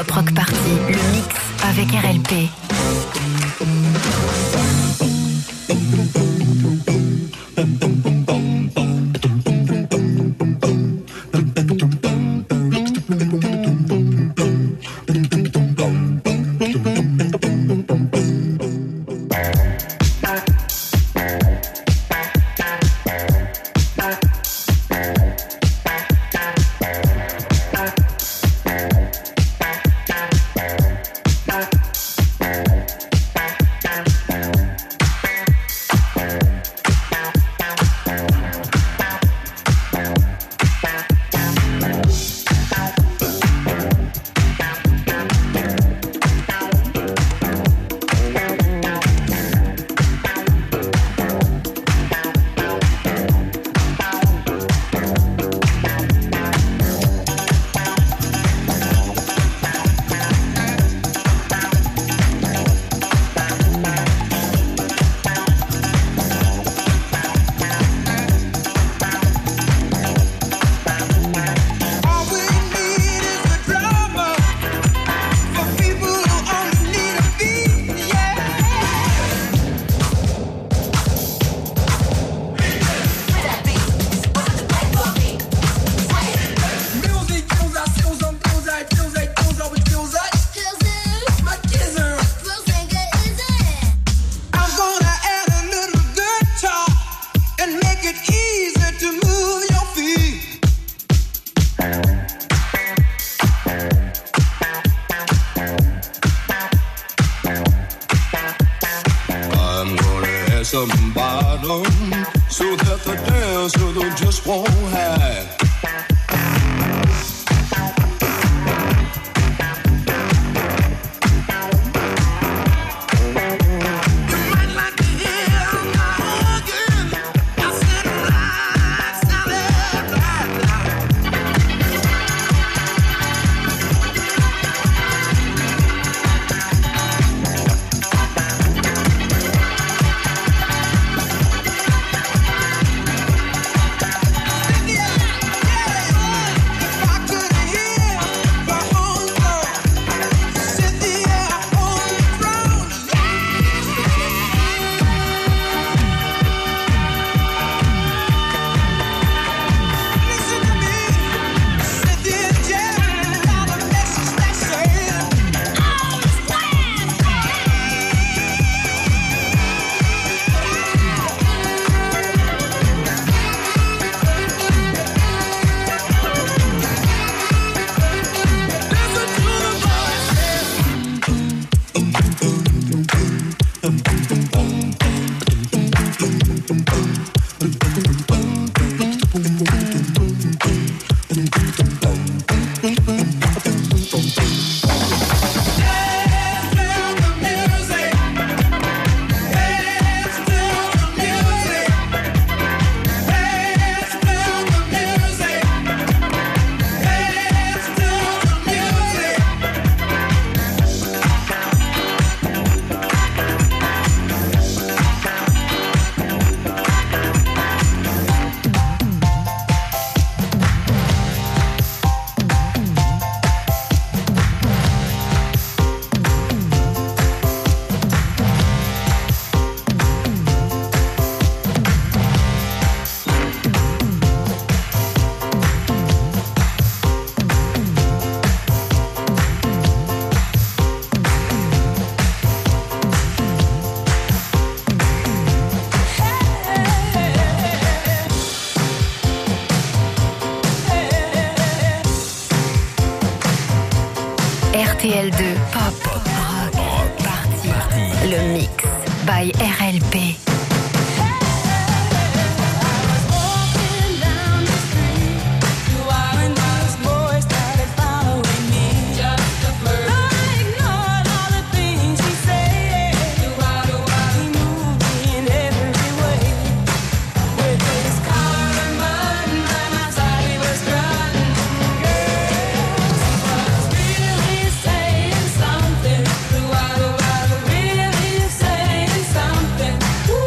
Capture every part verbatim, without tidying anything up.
Pop Rock Party, le mix avec R L P. Some bottom so that the dancer just won't hide. R T L deux Pop Rock Party, le mix by R L P. Ooh.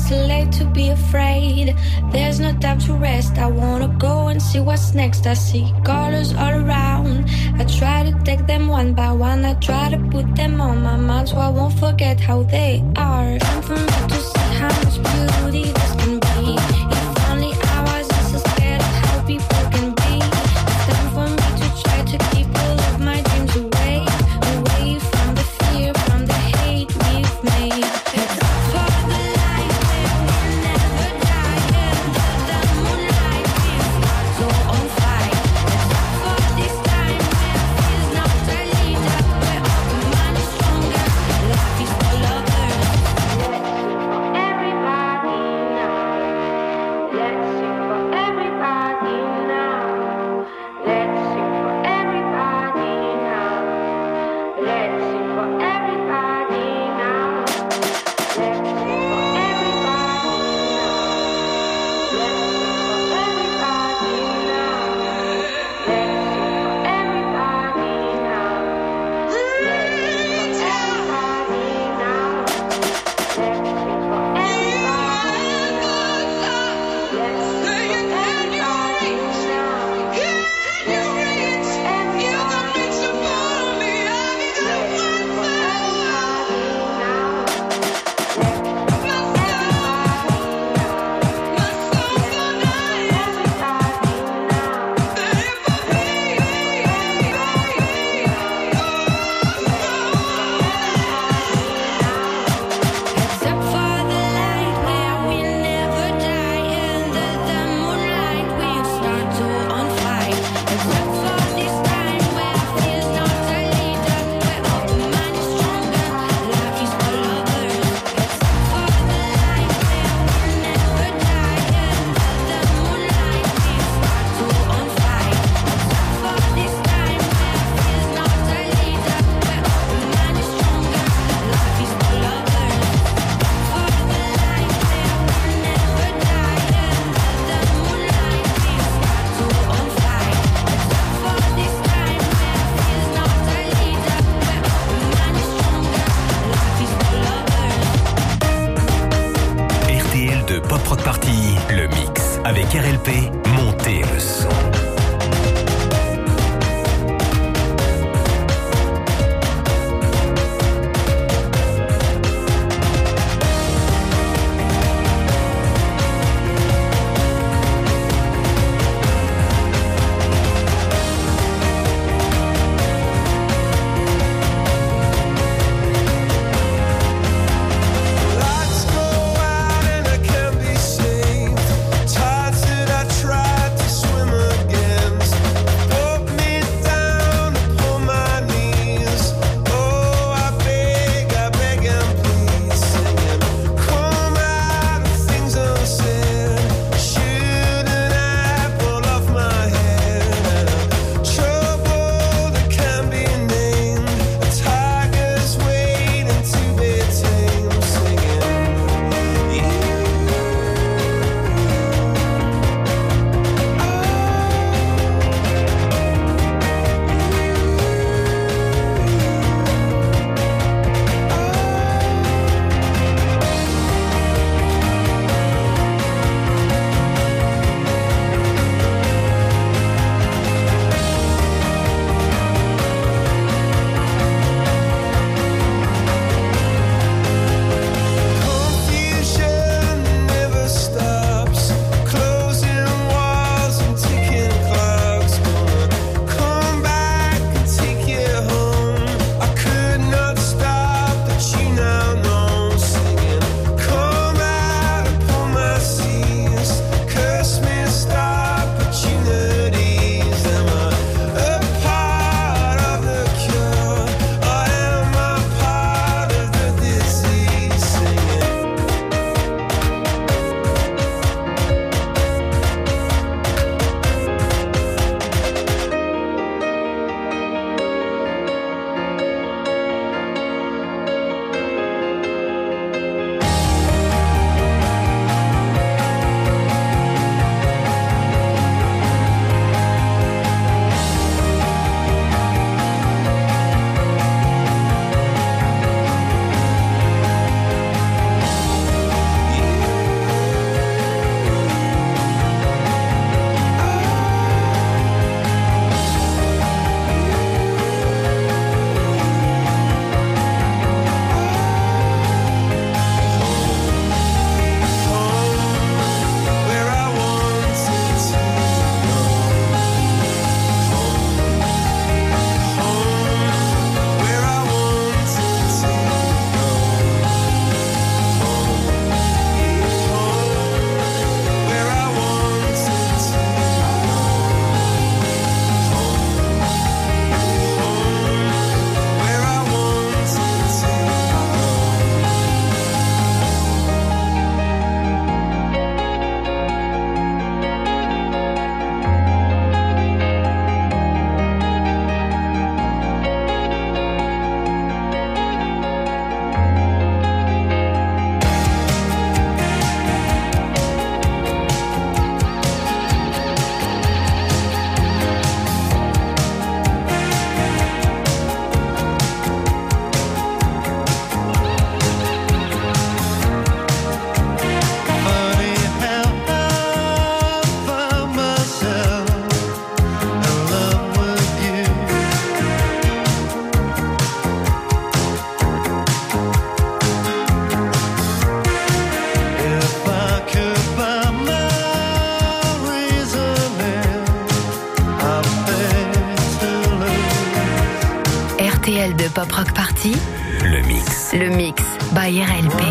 too late to be afraid. There's no time to rest. I wanna go and see what's next. I see colors all around. I try to take them one by one. I try to put them on my mind so I won't forget how they are. Time for me to see how much beauty this can be. If only I wasn't so scared of how people can be. It's time for me to try to keep all of my dreams away, away from the fear, from the hate we've made. It's for the light where we'll never die, under the moonlight we'll start so on fire. It's for this time where fear's not a leader, where all the mind is stronger, life is for lovers. Let's sing for everybody now. Let's sing for everybody now. Let's sing for everybody now. Let's sing for everybody now. Let's sing for Avec R L P, montez le son. Lights go out and I can't be seen. Tides that I try Pop Rock Party, le mix. le mix by R L P.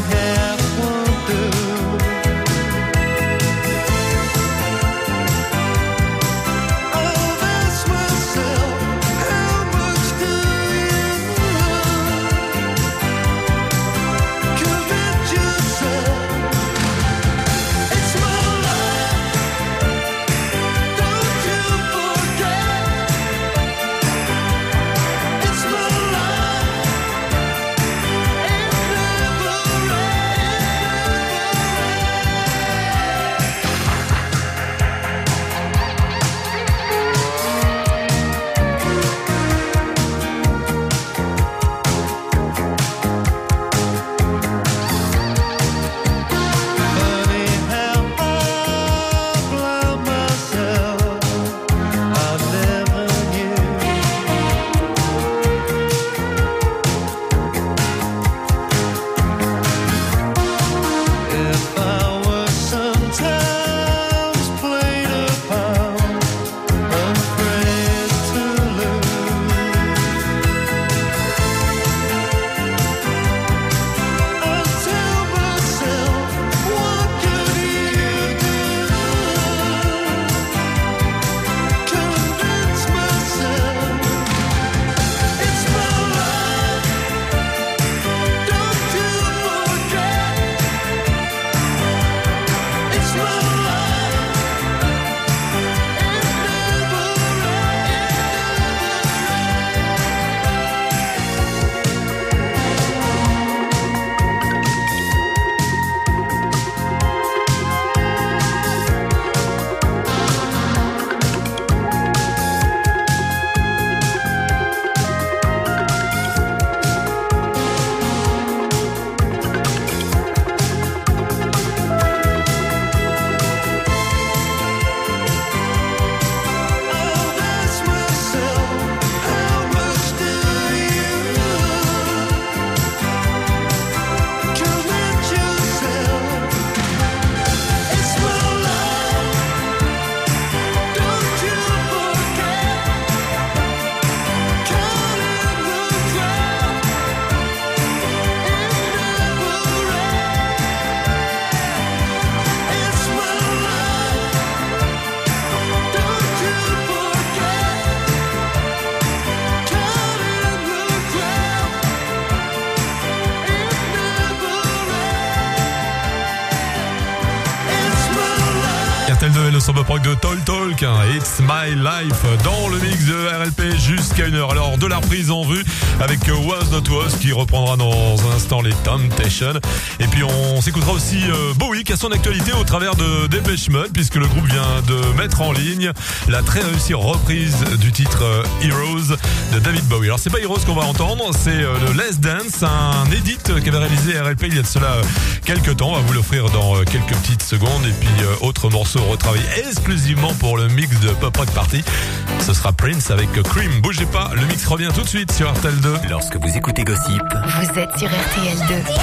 Le son pop rock de Talk Talk, hein, It's My Life dans le mix de R L P jusqu'à une heure. Alors de la reprise en vue avec Was Not Was qui reprendra dans un instant les Temptations. Et puis on s'écoutera aussi euh, Bowie qui a son actualité au travers de Depeche Mode puisque le groupe vient de mettre en ligne la très réussie reprise du titre euh, Heroes de David Bowie. Alors c'est pas Heroes qu'on va entendre, c'est euh, le Let's Dance, un edit qu'avait réalisé R L P il y a de cela euh, quelques temps. On va vous l'offrir dans euh, quelques petites secondes. Et puis euh, autre morceau retravaillé exclusivement pour le mix de Pop Rock Party. Ce sera Prince avec Cream. Bougez pas, le mix revient tout de suite sur R T L deux. Lorsque vous écoutez Gossip, Vous êtes sur R T L deux.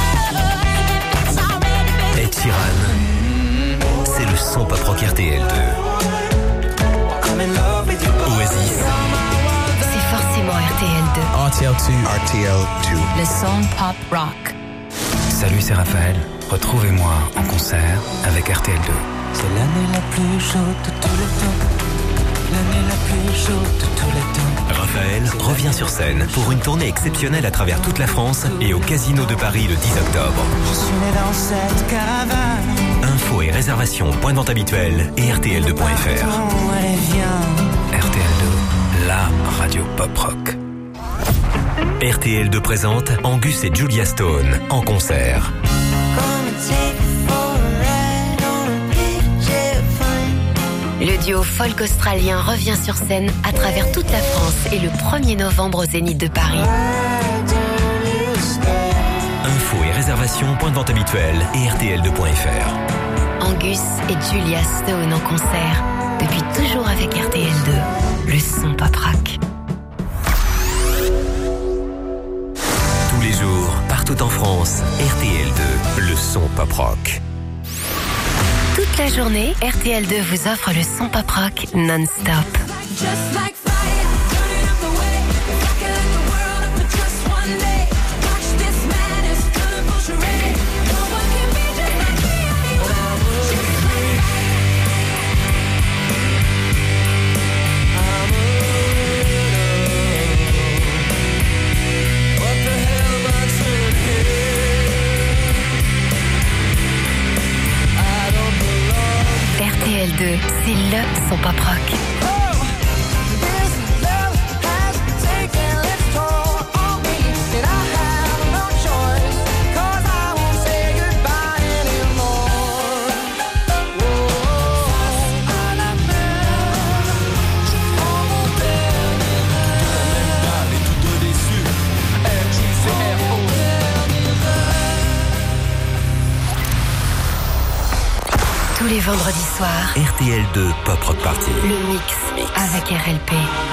Ed Sheeran, c'est le son Pop Rock R T L deux. Oasis, C'est forcément R T L deux. R T L deux. R T L deux. Le son Pop Rock. Salut, c'est Raphaël. Retrouvez-moi en concert avec R T L deux. C'est l'année la plus chaude de tous les temps. L'année la plus chaude de tous les temps. Raphaël revient sur scène pour une tournée exceptionnelle à travers toute la France et au Casino de Paris le dix octobre. Je suis né dans cette caravane. Infos et réservations, point de vente habituel et R T L deux point F R. Allez, viens. R T L deux, la radio pop rock. R T L deux présente Angus et Julia Stone en concert. Le duo folk australien revient sur scène à travers toute la France et le premier novembre au Zénith de Paris. Infos et réservations, point de vente habituel et R T L deux point F R. Angus et Julia Stone en concert, depuis toujours avec R T L deux, le son pop rock. Tous les jours, partout en France, R T L deux, le son pop rock. Toute la journée, R T L deux vous offre le son pop rock non-stop. deux, c'est le son pop rock. Tous les vendredis soirs, R T L deux Pop Rock Party. Le mix, mix. Avec R L P.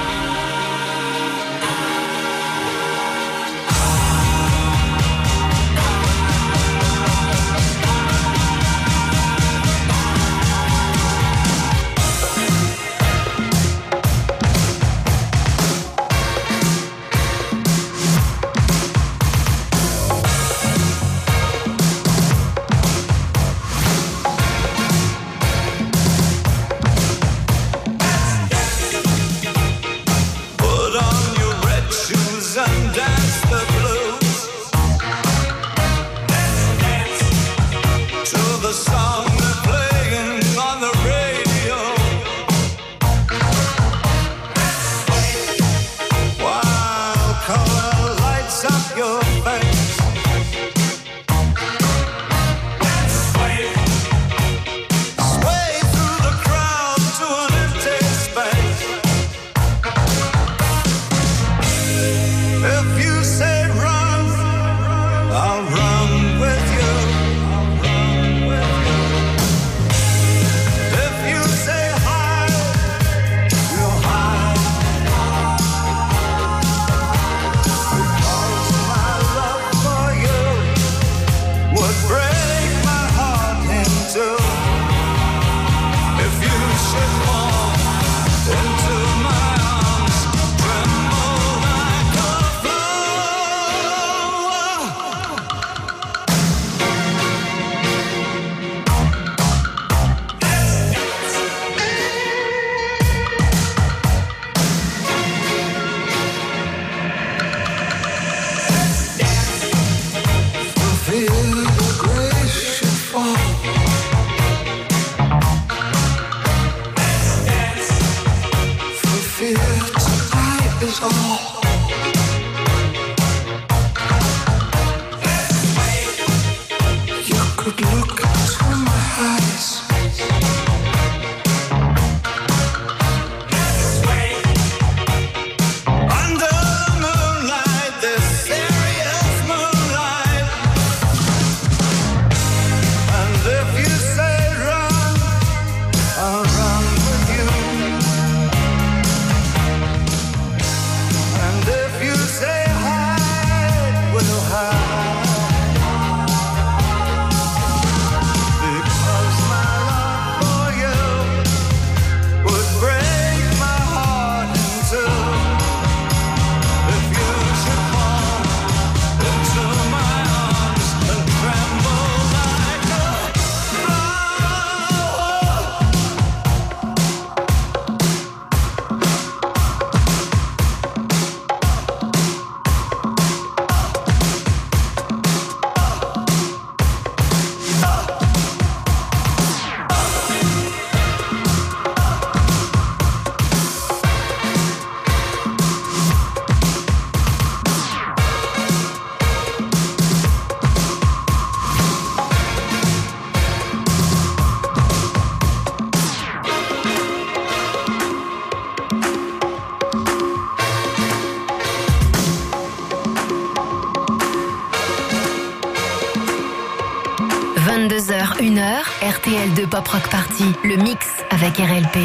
vingt-deux heures, une heure, R T L deux Pop Rock Party, le mix avec R L P.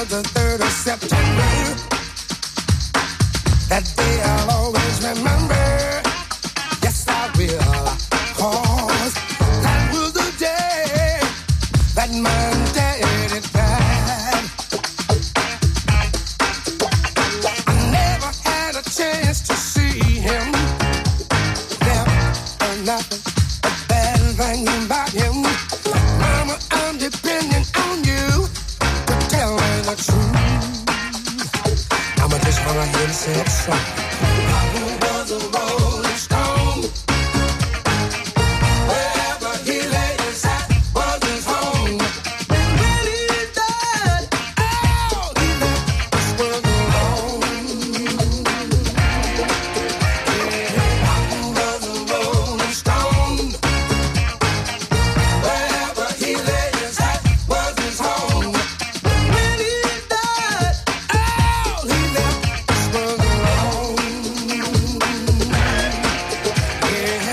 was the third of September. That day I'll always remember. Yes, I will. Cause that was the day that my daddy died. I never had a chance to see him. Never nothing but bad thing about him. Mama, I'm depending on you to tell me the truth. I'ma just run ahead and say it strong. Papa was a rolling stone. Wherever he laid his hat was his home. And when he died, oh, he left this world alone. Yeah, Papa was a rolling stone. Wherever he laid his hat was his home. When he died, oh, he left this world alone. Yeah.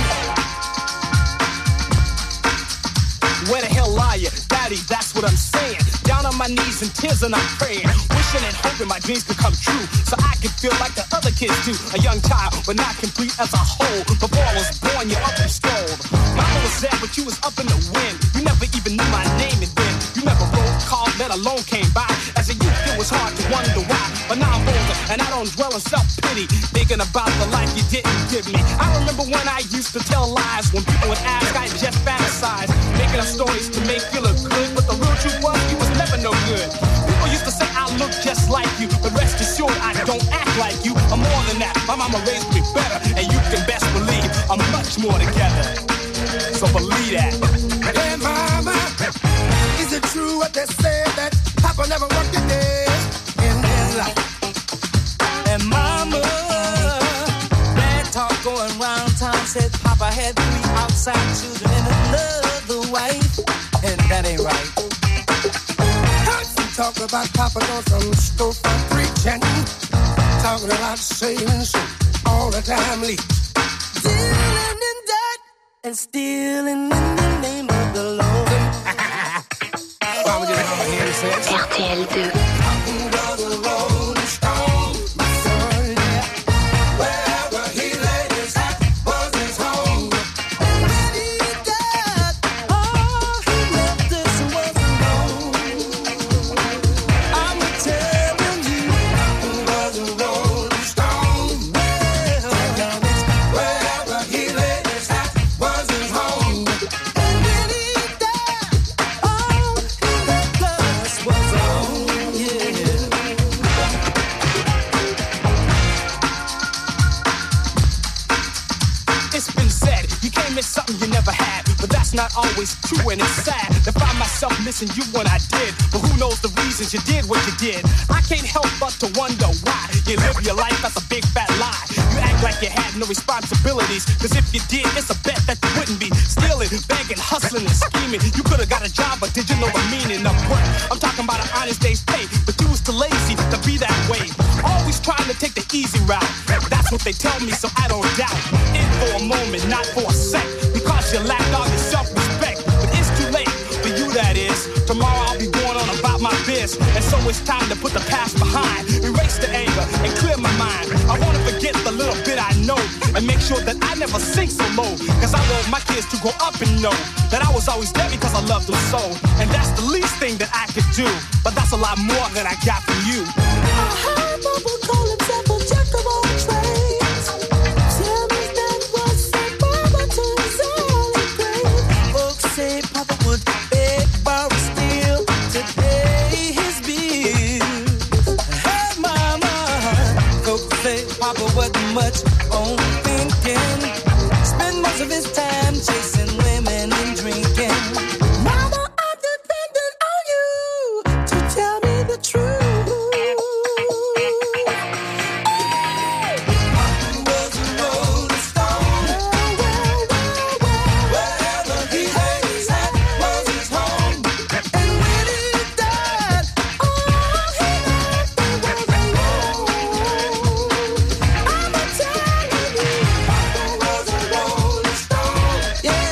Where the hell are you? Daddy, that's what I'm saying. Down on my knees in tears and I'm praying. Wishing and hoping my dreams could come true. So I could feel like the other kids do. A young child, but not complete as a whole. Before I was born, you up and strolled. Mama was there, but you was up in the wind. You never even knew my name and then you never wrote, called, let alone came by. As a youth, it was hard to wonder why. But now I'm older and I don't dwell in self-pity. Thinking about the life you didn't give me. I remember when I used to tell lies. When people would ask, I just fantasized. Making up stories to make you look good. But the real truth was, you was never no good. People used to say I look just like you. But rest assured, I don't act like you. I'm more than that. My mama raised me better. And you can best believe I'm much more together. So believe that. Hey, mama, is it true what they say that Papa never worked a day in his life? And mama, bad talk going round town said Papa had three outside children and another wife, and that ain't right. Heard some talk about Papa doing some storefront preaching, talking about savings all the time leaks. Dealing in debt and stealing in the name of the Lord. Mama just go ahead and say it. R T L two. Papa was a rolling stone, my son, yeah. Wherever he laid his hat was his home. And when he died, all he left us was alone. I'm telling you, Papa was a rolling stone. Wherever he laid his hat was his home. and when he died, all he left us was alone. Yeah. It's been said, you can't miss something you never had. But that's not always true and it's sad to find myself missing you when I did. But who knows the reasons you did what you did. I can't help but to wonder why you live your life as a big fat lie. You act like you had no responsibilities. Cause if you did, it's a bet that you wouldn't be stealing, begging, hustling and scheming. You could've got a job, but did you know the meaning of work? I'm talking about an honest day's pay, but you was too lazy to be that way. Always trying to take the easy route. That's what they tell me, so I don't doubt. In for a moment, not for a sec. Because you lacked all your self-respect. But it's too late for you, that is. Tomorrow I'll be going on about my biz. And so it's time to put the past behind. Erase the anger and clear my mind. I wanna forget the little bit I know. And make sure that I never sink so low. Cause I want my kids to grow up and know that I was always there because I loved them so. And that's the least thing that I could do. But that's a lot more than I got from you. I heard Papa call himself a jack of all trades. Tell me that was said Papa to his only grave. Folks say Papa would beg, borrow, steal to pay his bills. Hey, mama, folks say Papa wasn't much on thinking. Spend most of his time chasing women and drinking. Mama, I'm dependent on you to tell me the truth. Yeah.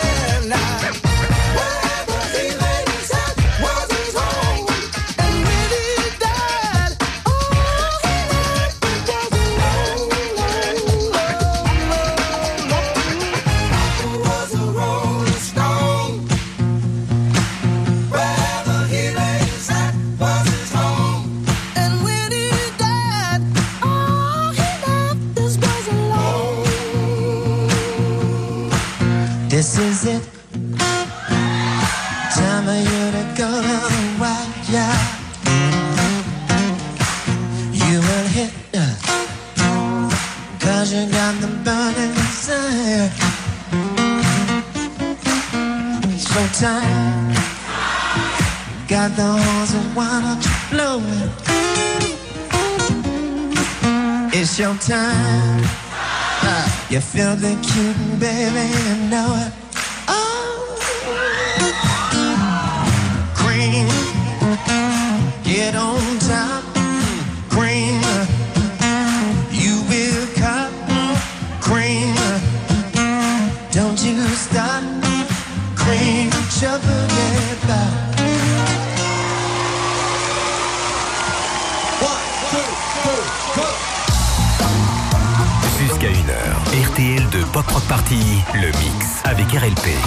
This is it. Time for you to go to white, yeah. You will hit, cause you got the burning desire. So time, got the horns and why don't you blow it? It's your time. Uh, you feel the cute, baby, you know it. Oh, cream, get on top. Cream, you will cut. Cream, don't you stop. Cream, shuffle it back. Jusqu'à une heure, R T L de Pop Rock Party, le mix avec R L P.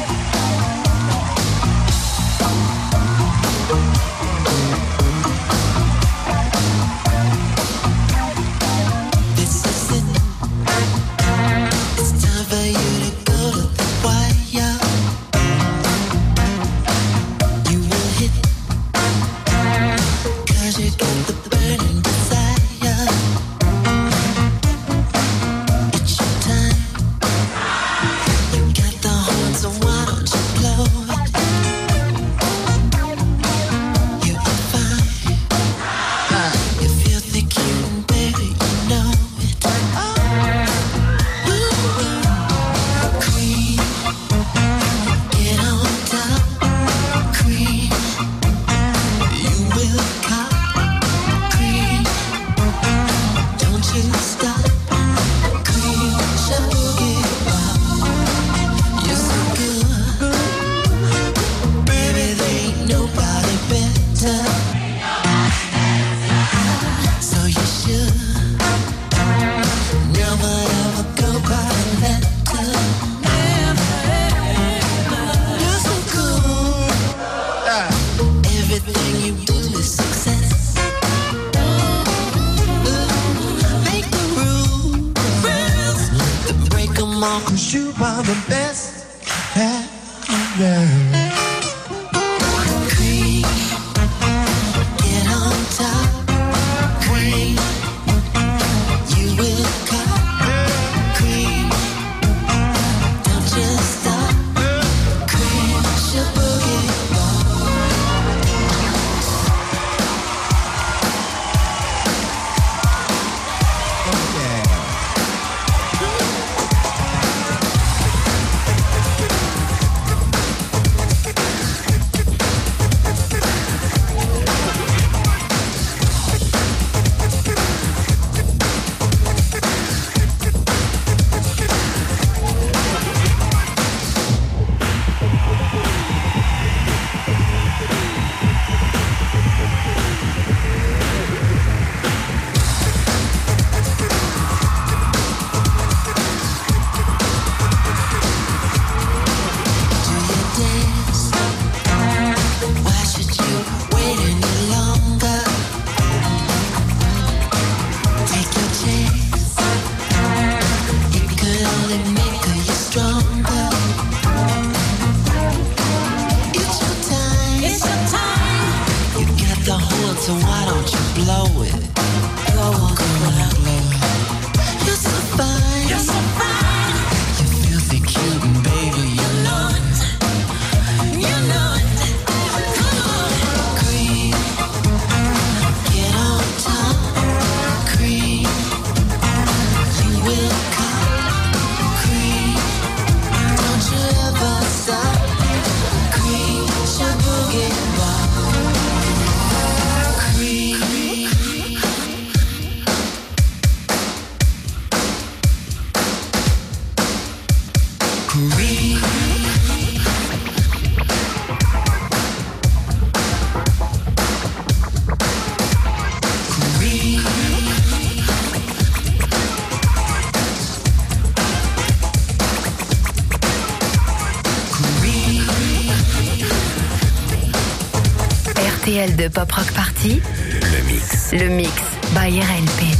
R T L de Pop Rock Party, le mix. Le mix by R L P.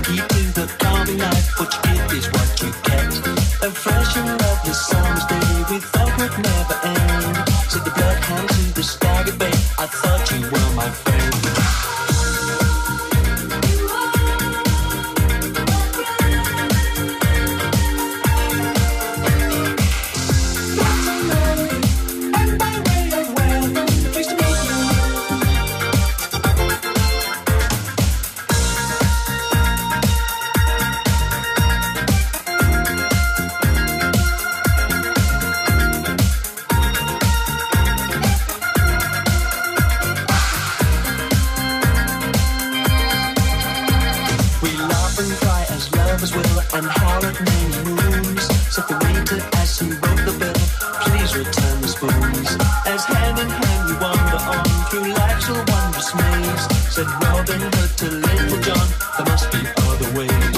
key to the carving knife. What you give is what you get. A fresh and lovely summer's day we thought would never end. Said the bloodhound to the staggered bay, I thought you were my friend. And howl at many moons. Said the waiter as he wrote the bill, please return the spoons. As hand in hand we wander on through life's a wondrous maze. Said Robin Hood to Little John, there must be other ways.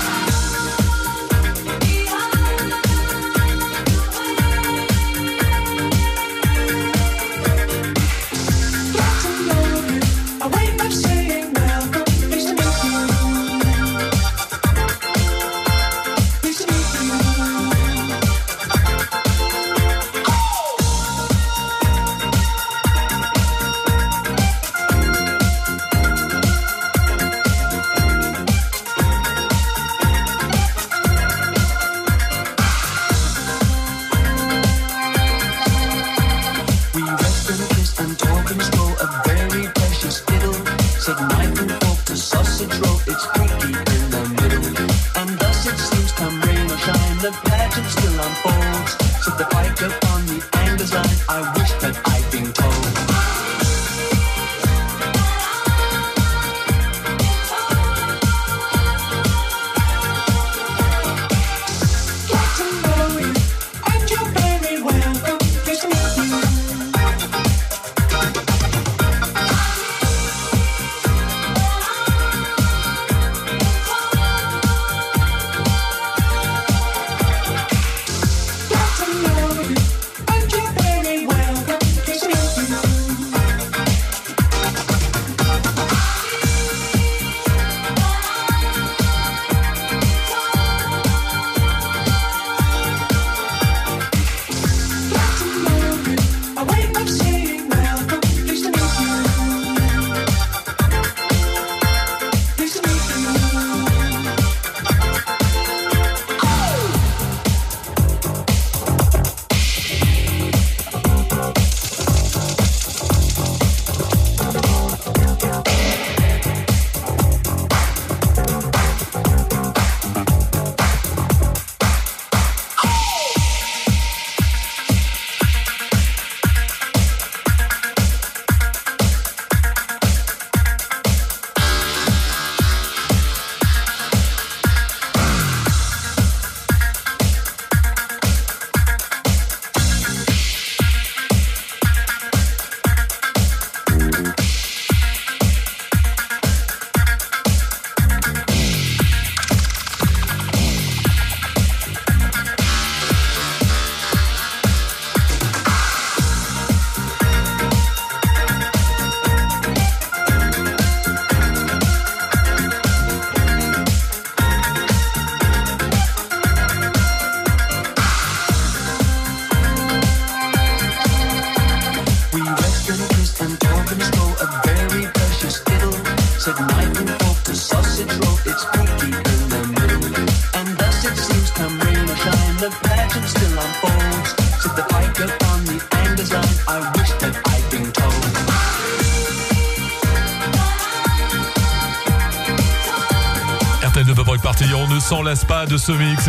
On ne s'en lasse pas de ce mix.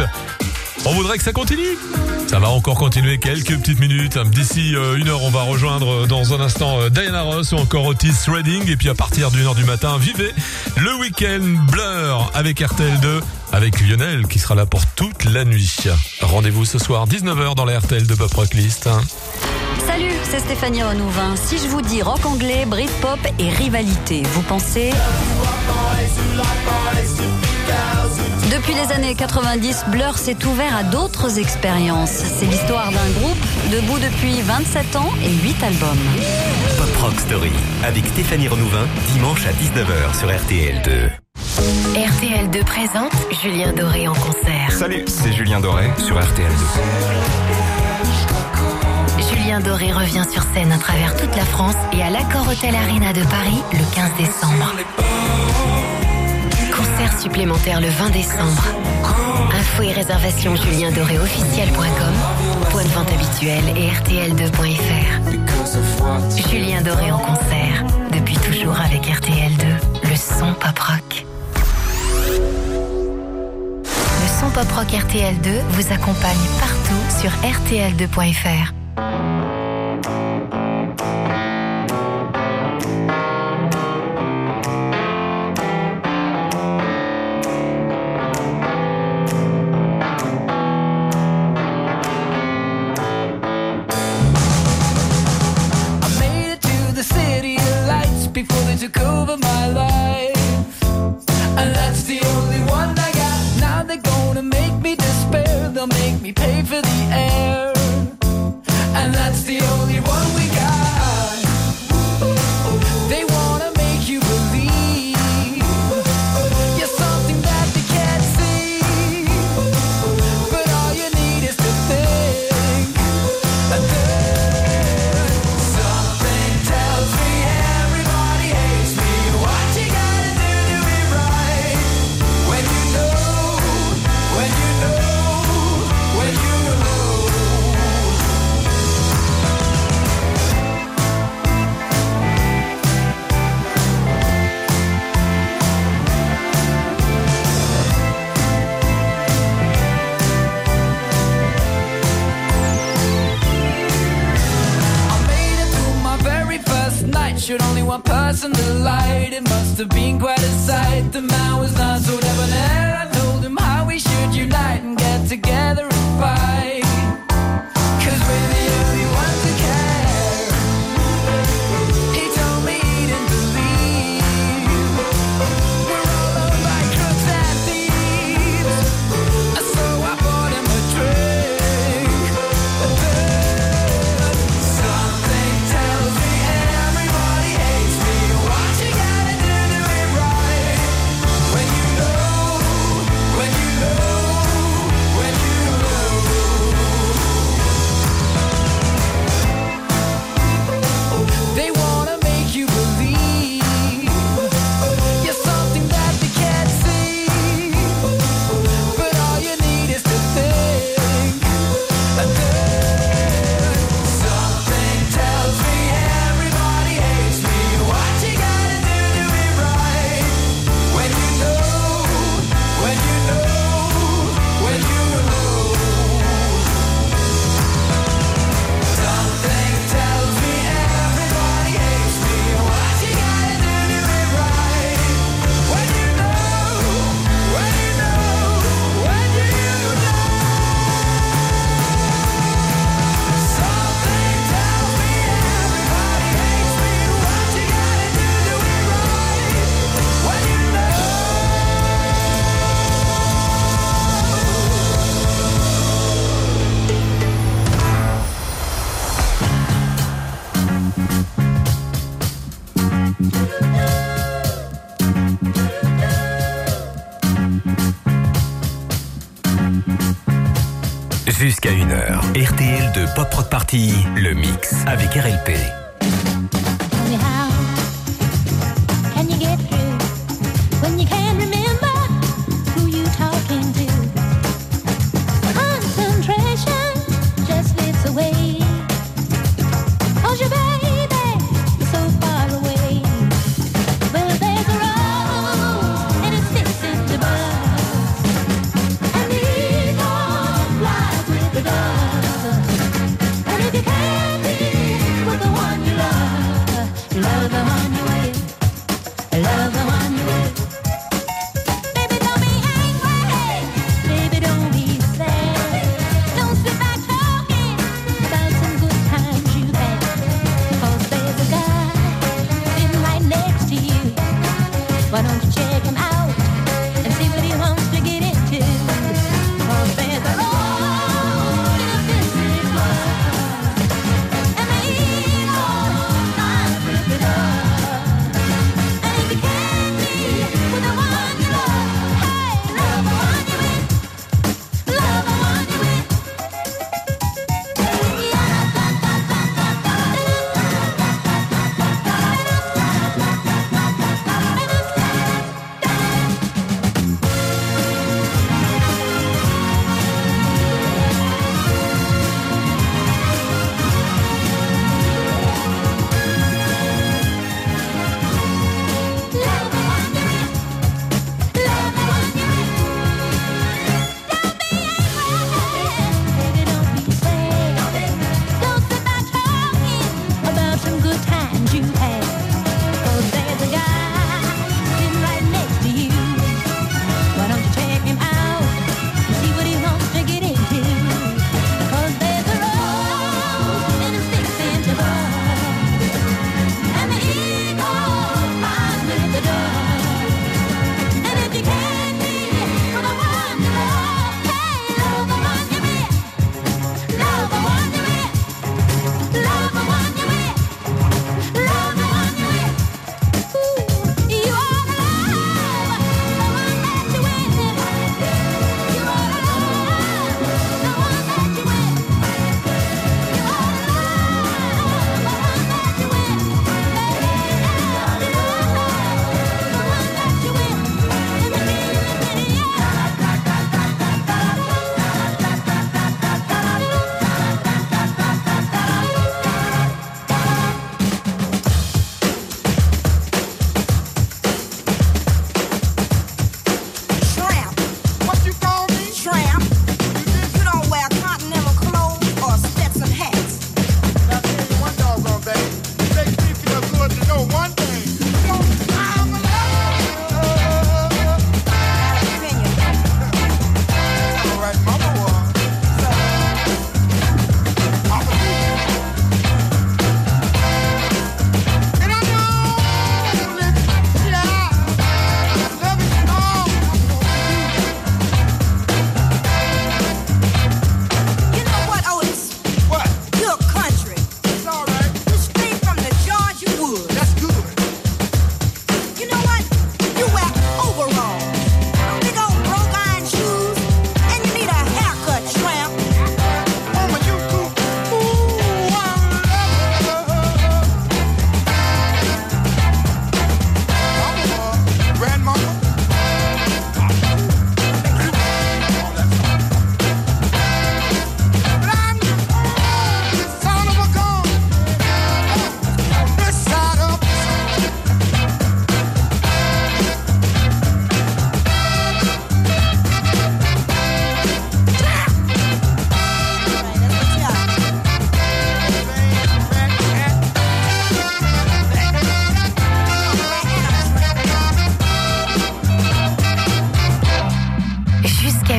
On voudrait que ça continue. Ça va encore continuer quelques petites minutes. D'ici euh, une heure, on va rejoindre dans un instant euh, Diana Ross ou encore Otis Redding. Et puis à partir d'une heure du matin, vivez le week-end Blur avec R T L deux, avec Lionel qui sera là pour toute la nuit. Rendez-vous ce soir dix-neuf heures dans la R T L deux Pop Rock List. Salut, c'est Stéphanie Renouvin. Si je vous dis rock anglais, Britpop et rivalité, vous pensez... Depuis les années quatre-vingt-dix, Blur s'est ouvert à d'autres expériences. C'est l'histoire d'un groupe debout depuis vingt-sept ans et huit albums. Pop Rock Story avec Stéphanie Renouvin, dimanche à dix-neuf heures sur R T L deux. R T L deux présente Julien Doré en concert. Salut, c'est Julien Doré sur R T L deux. Julien Doré revient sur scène à travers toute la France et à l'Accor Hotel Arena de Paris le quinze décembre. Concert supplémentaire le vingt décembre. Infos et réservations julien doré officiel point com, point de vente habituel et R T L deux point F R. Julien Doré en concert, depuis toujours avec R T L deux, le son pop rock. Le son pop rock R T L deux vous accompagne partout sur R T L deux point F R. Before they took over my life, and that's the only one I got. Now they're gonna make me despair. They'll make me pay for the air, and that's the only one we got. They wanna make you believe you're something that they can't see, but all you need is to think. And then something tells me should only one person to light. It must have been quite a sight. The man was not so debonair. I told him how we should unite and get together and fight, 'cause we're the only ones who care. He told me he didn't believe we're all owned by crooks and thieves, so I bought him a drink. But then something tells me Jusqu'à une heure, R T L deux Pop Rock Party, le mix avec R L P. And if you can't be with the one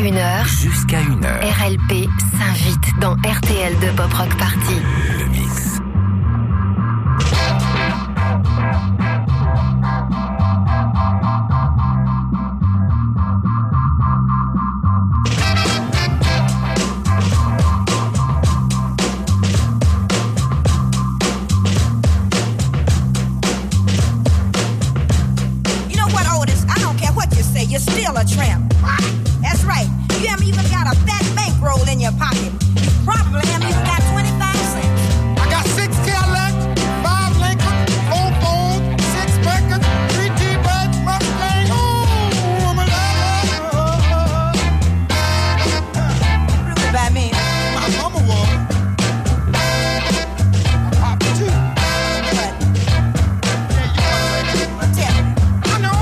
une heure. Jusqu'à une heure. R L P s'invite dans R T L deux Pop Rock Party. Le mix. You're still a tramp. That's right. You haven't even got a fat bankroll in your pocket. You probably haven't even got twenty-five cents. I got six Cadillac, five Lincoln, four Ford, six Beckett, three T-Birds, Mustang. Ooh, I'm a lover. What about me? My mama was. Papa too. What? Well, tell me. I know.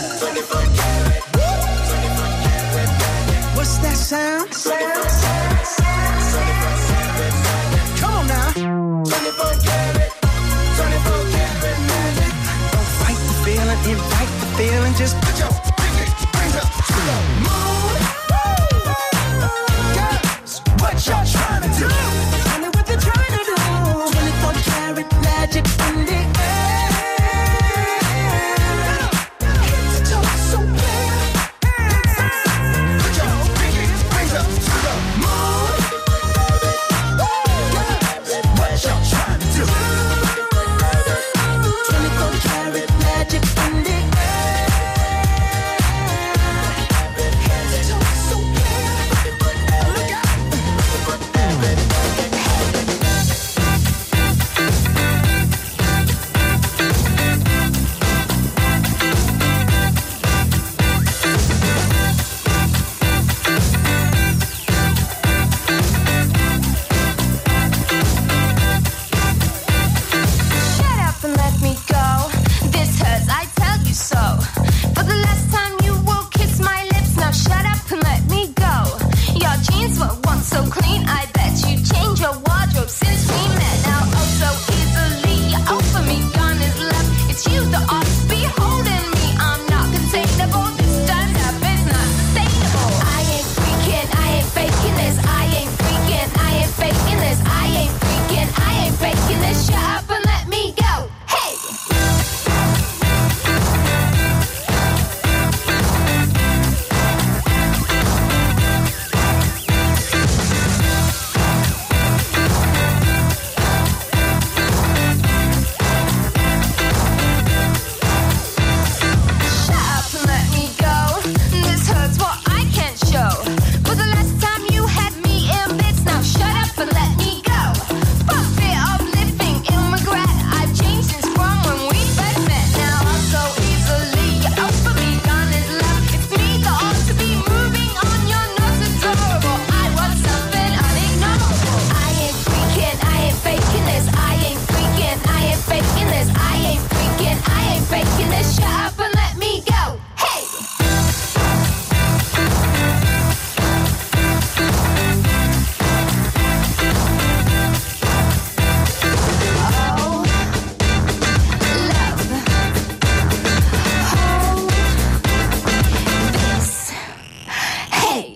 What's that sound? and just put your pinky rings up to the moon. Girls, what y'all trying to do? Tell me what you're trying to do. twenty-four karat magic in the air. Head to toe, so clear. Put your pinky rings up to the moon. Girls, what y'all trying to do? twenty-four karat magic in the air. Head to toe, so clear. Look out. Shut up and let me go. This hurts, I tell you so. For the last time you will kiss my lips. Now shut up and let me go. Your jeans were once so clean, I bet you changed your wardrobe since we met. Now oh so easily, you offer me gun is left. It's you that ought to be holding me. I'm not containable. This turns out it's not sustainable. I ain't freaking, I ain't faking this. I ain't freaking, I ain't faking this. I ain't freaking, I ain't faking this. Shut up and let me go. Hey! Shut up and let me go. This hurts what I can't show. For the last time you had me in bits. Now shut up and let me go. For fear of living in regret. I've changed since from when we first met. Now I'm so easily. You offer me gun is love. It's me that ought to be moving on. You're not adorable. I want something unignorable. I ain't freaking, I ain't faking this. I ain't freaking, I ain't faking this. I ain't freaking, I ain't faking this. Shut up and let me go. Hey! Oh, love, hold this. Hey.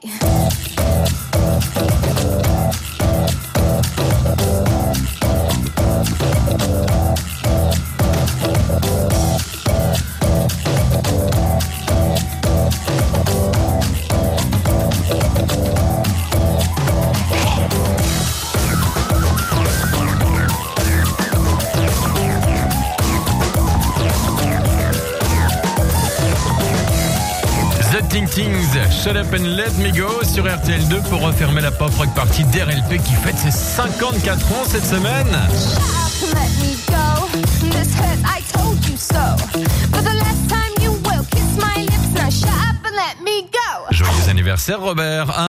The Ting Tings, Shut Up and Let Me Go sur R T L deux pour refermer la pop rock party d'R L P qui fête ses cinquante-quatre ans cette semaine. Shut up and let me go. This hurts, I told you so. For the last time you will kiss my lips. Now shut up and let me go. Joyeux anniversaire Robert.